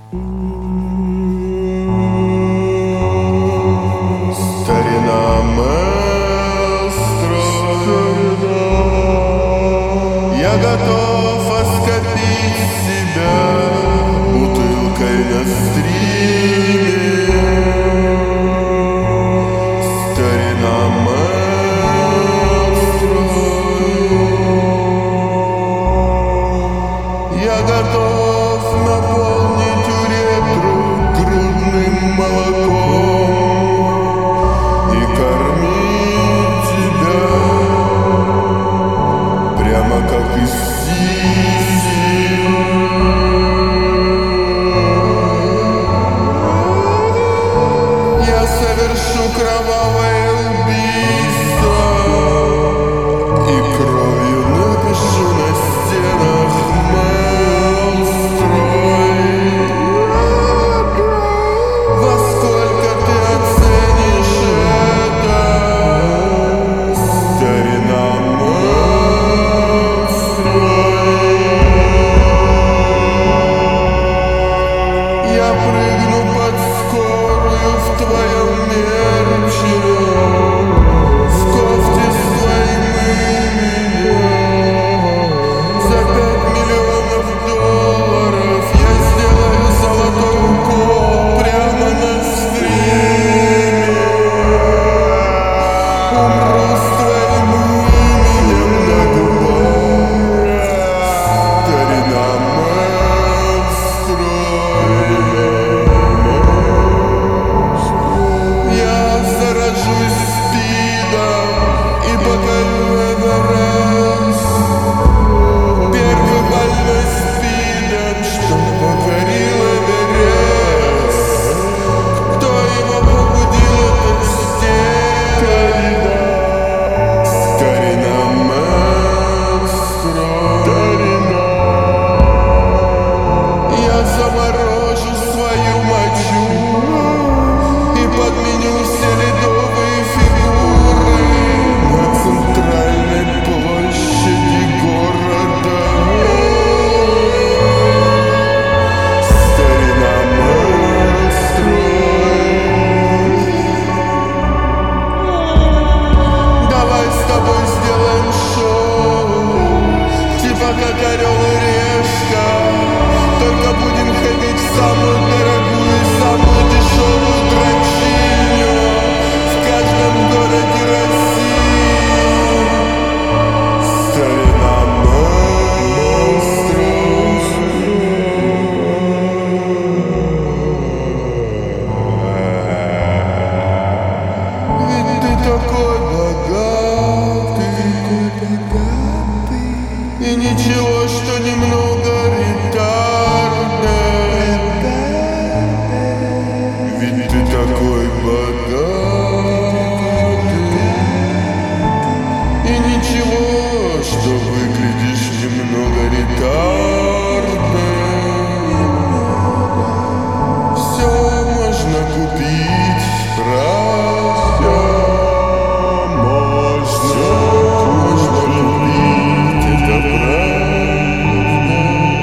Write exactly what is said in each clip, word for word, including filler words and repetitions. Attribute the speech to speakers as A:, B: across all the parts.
A: Старина маэстро, я готов оскопить себя бутылкой на стриме. Старина маэстро, я готов наполнить уретру грудным молоком и кормить тебя прямо как из сиси. Я совершу кровавое убийство и кровью напишу на стенах «Мэлстрой». Во сколько ты оценишь это, старина Мэлстрой? Я прыгну под скорую в твоем мерче, в кофте с твоим именем. За пять миллионов долларов я сделаю золотой укол прямо на стриме. Умру с твоим именем на губах, старина Мэлстрой. Я заражусь спидом и покорю Эверест. Первый больной спидом, что покорил Эверест. Кто его побудил это сделать? Старина Мэлстрой. Я заморожу свою мочу и подменю все ледовые фигуры на центральной площади города. Старина Мэлстрой. Давай с тобой сделаем шоу, типа как Орел и Решка. Только будем ходить в самую дорогую и самую дешевую дрочильню в каждом городе России. Старина Мэлстрой. Ведь ты такой богатый, и ничего, что немного ретардный. Ведь ты такой богатый, и ничего, что выглядишь немного ретардный. Все можно купить, правда? Можно, можно купить, это правда.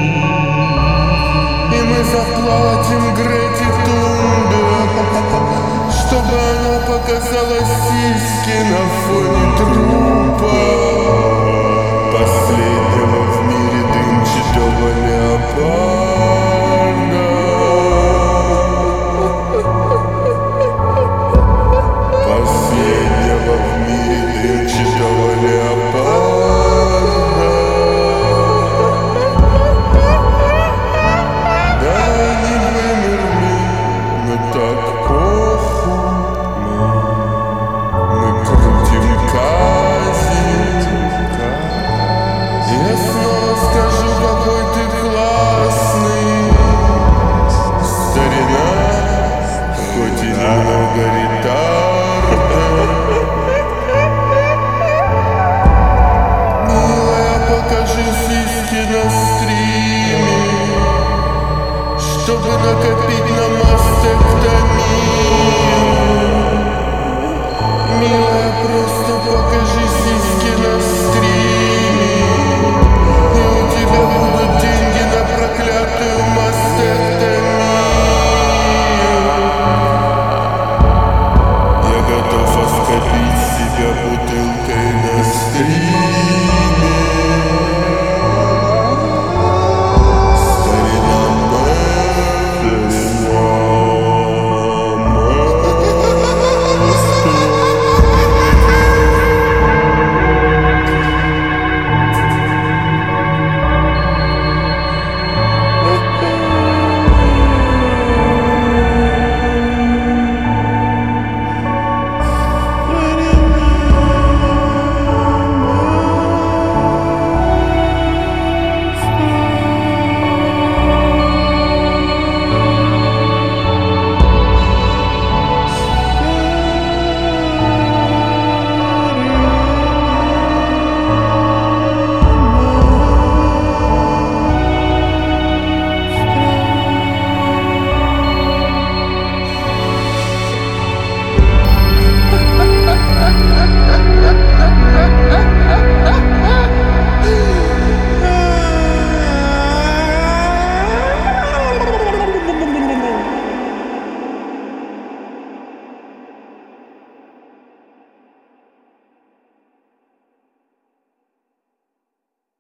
A: И мы заплатим Грете Тунберг, чтобы она показала сиськи на фоне трупа последнего в мире дымчатого леопарда. Последнего в мире дымчатого леопарда. Да, не вымерли, мы так похуй. Мы крутим кази. Я снова скажу, какой ты классный, старина, хоть и немного ретардный. Милая, покажи сиськи на стриме, чтобы накопить на мастектомию. Милая, просто покажи сиськи на стриме, и у тебя будут деньги на проклятую мастектомию.